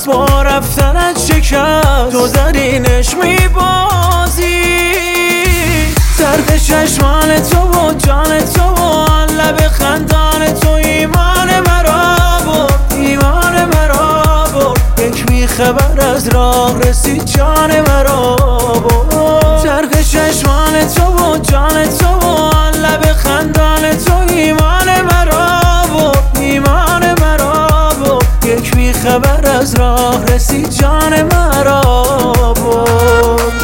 با رفتنت شکست تو درینش میبازی. زرد چشمان تو و جان تو و آن لب خندان تو ایمان مرا برد، ایمان مرا برد. یک بیخبر از راه رسید جان مرا برد. زرد چشمان تو و جان تو و آن لب خندان تو ایمان مرا برد، ایمان مرا برد. یک بیخبر از راه رسید جان مرا برد.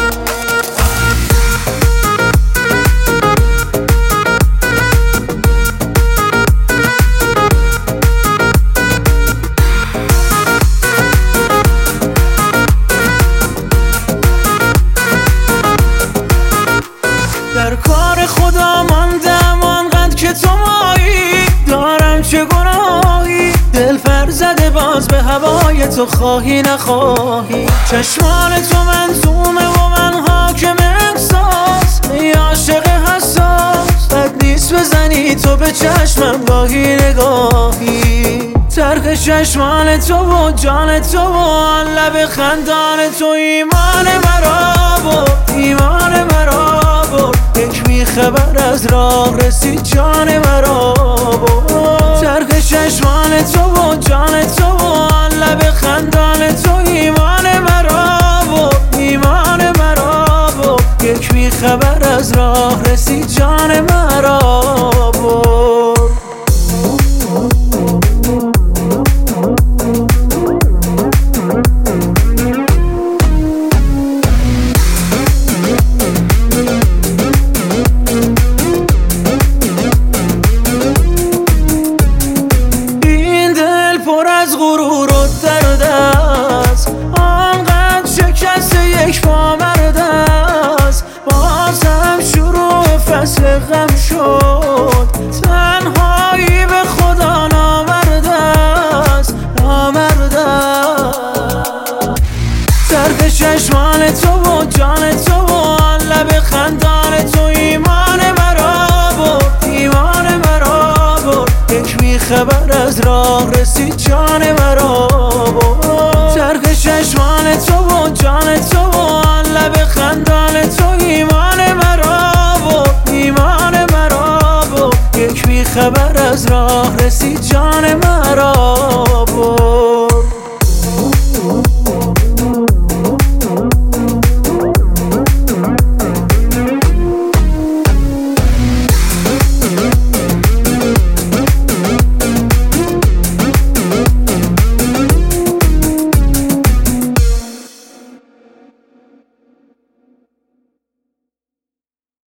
در کار خدا ماندم آنقدر که تو مایی، دارم چه گناهی دل پر زده باز به هوای تو خواهی نخواهی. چشمان تو منظومه و من حاکم احساس، ای عاشق حساس بد نیست بزنی تو به چشمم گاهی نگاهی. ترک چشمان تو و جان تو و آن لب خندان تو ایمان مرا برد، ایمان مرا برد. یک بیخبر از راه رسید جان مرا برد. ترک چشمان تو و جان تو و آن لب خندان تو ایمان مرا برد، ایمان مرا برد. یک بیخبر از راه رسید جان مرا برد. غرور و درد است آنقدر شکست یک پا مرد است. بازم شروع فصل غم شد، تنهایی به خدا نامرد است، نامرد است. درد چشمان تو و جان تو و آن لب خندان تو ایمان مرا برد، ایمان مرا برد. یک بیخبر از راه رسید جان مرا برد. ترک چشمان تو و جان تو و آن لب خندان تو ایمان مرا برد، ایمان مرا برد. یک بیخبر از راه رسید جان مرا